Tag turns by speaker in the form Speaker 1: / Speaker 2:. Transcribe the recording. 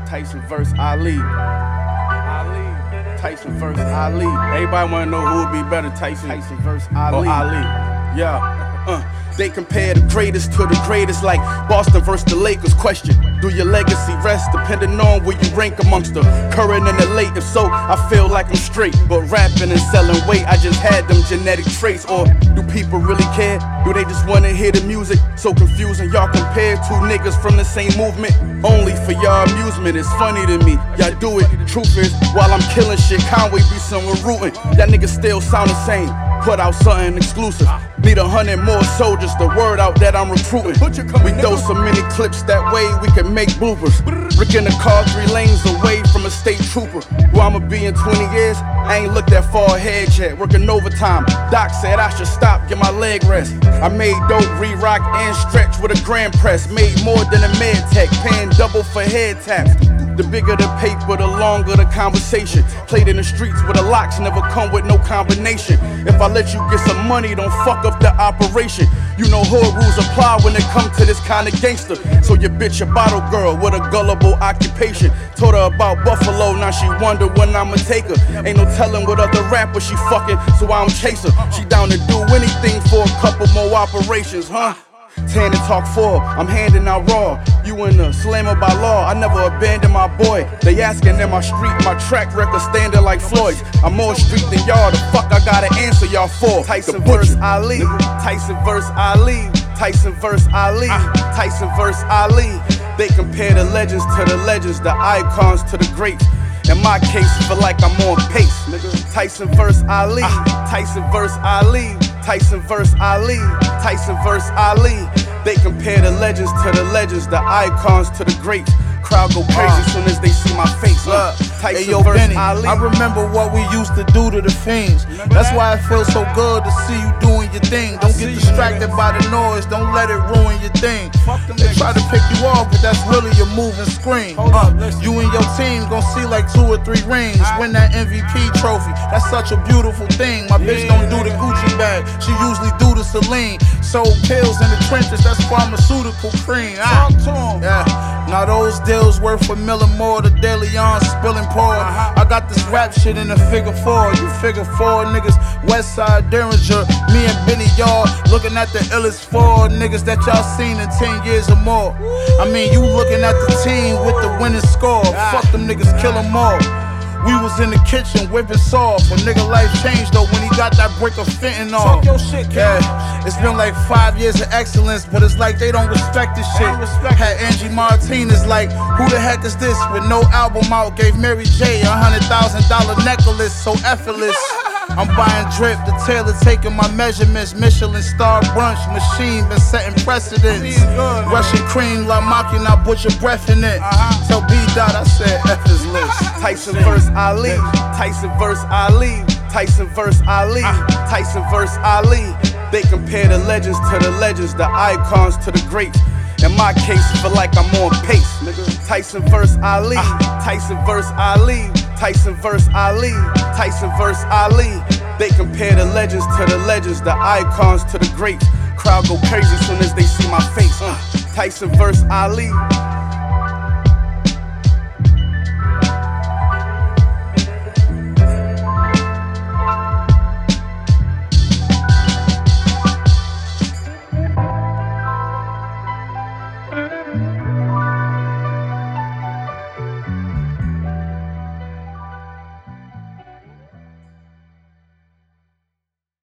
Speaker 1: Tyson versus Ali. Tyson versus Ali. Everybody wanna know who would be better, Tyson versus Ali. Or Ali. Yeah. They compare the greatest to the greatest, like Boston versus the Lakers. Question: do your legacy rest depending on where you rank amongst the current and the late? If so, I feel like I'm straight, but rapping and selling weight, I just had them genetic traits. Or do people really care? Do they just wanna hear the music? So confusing, y'all compare two niggas from the same movement only for y'all amusement. It's funny to me, y'all do it. Truth is, while I'm killing shit, Conway be somewhere rooting. That nigga still sound the same. Put out something exclusive. Need 100 more soldiers, the word out that I'm recruiting. We throw so many clips that way we can make bloopers. Rick in the car 3 lanes away from a state trooper. Where I'ma be in 20 years, I ain't looked that far ahead yet. Working overtime, Doc said I should stop, get my leg rest. I made dope, re-rock and stretch with a grand press. Made more than a med tech, paying double for head taps. The bigger the paper, the longer the conversation. Played in the streets where the locks never come with no combination. If I let you get some money, don't fuck up the operation. You know hood rules apply when it comes to this kind of gangster. So your bitch a bottle girl with a gullible occupation. Told her about Buffalo, now she wonder when I'ma take her. Ain't no telling what other rapper she fucking, so I don't chase her. She down to do anything for a couple more operations, huh? Tan and talk 4, I'm handing out raw. You in the slammer by law, I never abandon my boy. They asking in my street, my track record standing like Floyd's. I'm more street than y'all, the fuck I gotta answer y'all for. Tyson versus Ali, Tyson versus Ali, Tyson versus Ali, Tyson versus Ali. They compare the legends to the legends, the icons to the greats. In my case, feel like I'm on pace, nigga. Tyson versus Ali, Tyson versus Ali, Tyson versus Ali, Tyson versus Ali. They compare the legends to the legends, the icons to the greats. Crowd go crazy soon as they see my face. Tyson
Speaker 2: hey, yo,
Speaker 1: versus
Speaker 2: Benny,
Speaker 1: Ali.
Speaker 2: I remember what we used to do to the fiends. That's why it feels so good to see you doing your thing. Don't get distracted by the noise, don't let it ruin your thing. They try to pick you off, but that's really your moving screen. You and your team gon' see like 2 or 3 rings. Win that MVP trophy, that's such a beautiful thing. My bitch don't do the Gucci bag, she usually do the Celine. Sold pills in the trenches, that's pharmaceutical cream. Yeah, now those deals worth $1 million more. The De Leon spilling pour. I got this rap shit in a figure 4. You figure 4 niggas, Westside Derringer. Me and Benny, y'all looking at the illest 4 niggas that y'all seen in 10 years or more. I mean, you looking at the team with the winning score. Fuck them niggas, kill them all. We was in the kitchen whipping soft. A nigga life changed though when he got that brick of fentanyl.
Speaker 1: Talk your shit, kid.
Speaker 2: Yeah, it's been like 5 years of excellence, but it's like they don't respect this shit. Had Angie Martinez like, who the heck is this? With no album out, gave Mary J $100,000 necklace, so effortless. I'm buying drip, the tailor taking my measurements. Michelin star brunch machine been setting precedents. Russian cream, La Machina, put your breath in it. Tell B-Dot I said F is lit.
Speaker 1: Tyson versus Ali, Tyson versus Ali, Tyson versus Ali, Tyson versus Ali. They compare the legends to the legends, the icons to the greats. In my case, feel like I'm on pace, nigga. Tyson versus Ali, Tyson versus Ali, Tyson versus Ali, Tyson versus Ali. They compare the legends to the legends, the icons to the greats. Crowd go crazy soon as they see my face. Tyson versus Ali,